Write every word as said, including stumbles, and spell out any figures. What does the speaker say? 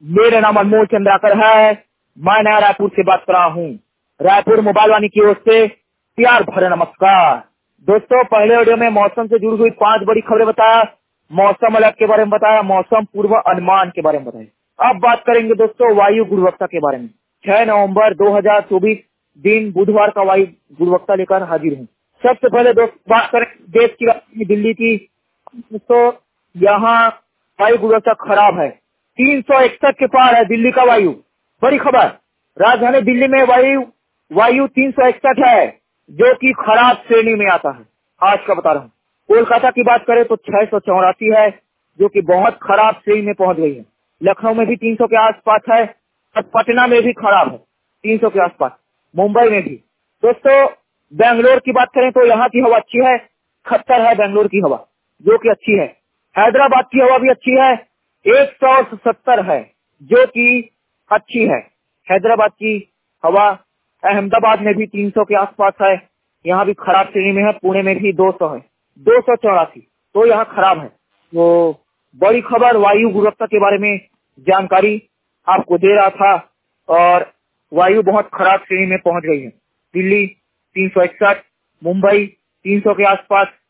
मेरा नाम अनमोल चंद्राकर है। मैं नया रायपुर से बात कर रहा हूँ। रायपुर मोबाइल वाणी की ओर से प्यार भरा नमस्कार। दोस्तों, पहले वीडियो में मौसम से जुड़ी हुई पांच बड़ी खबरें बताया, मौसम अलर्ट के बारे में बताया, मौसम पूर्व अनुमान के बारे में बताया। अब बात करेंगे दोस्तों वायु गुणवत्ता के बारे में। छह नवंबर दो हजार चौबीस दिन बुधवार का वायु गुणवत्ता लेकर हाजिर हूँ। सबसे पहले दोस्तों बात करें देश की राजधानी दिल्ली की। दोस्तों, यहाँ वायु गुणवत्ता खराब है। तीन सौ इकसठ के पार है दिल्ली का वायु। बड़ी खबर, राजधानी दिल्ली में वायु वायु तीन सौ इकसठ है, जो कि खराब श्रेणी में आता है। आज का बता रहा हूँ। कोलकाता की बात करें तो छह सौ चौरासी है, जो कि बहुत खराब श्रेणी में पहुंच गई है। लखनऊ में भी तीन सौ के आसपास है और पटना में भी खराब है, तीन सौ के आसपास। मुंबई में भी। दोस्तों, बेंगलोर की बात करें तो यहाँ की हवा अच्छी है, खतर है बेंगलोर की हवा, जो कि अच्छी है। हैदराबाद की हवा भी अच्छी है, एक सौ सत्तर है, जो कि अच्छी है। हैदराबाद की हवा। अहमदाबाद में भी तीन सौ के आसपास है, यहाँ भी खराब श्रेणी में है। पुणे में भी दो सौ है, दो सौ चौरासी, तो यहाँ खराब है। तो बड़ी खबर वायु गुणवत्ता के बारे में जानकारी आपको दे रहा था, और वायु बहुत खराब श्रेणी में पहुंच गई है। दिल्ली तीन सौ इकसठ, मुंबई तीन सौ के आसपास,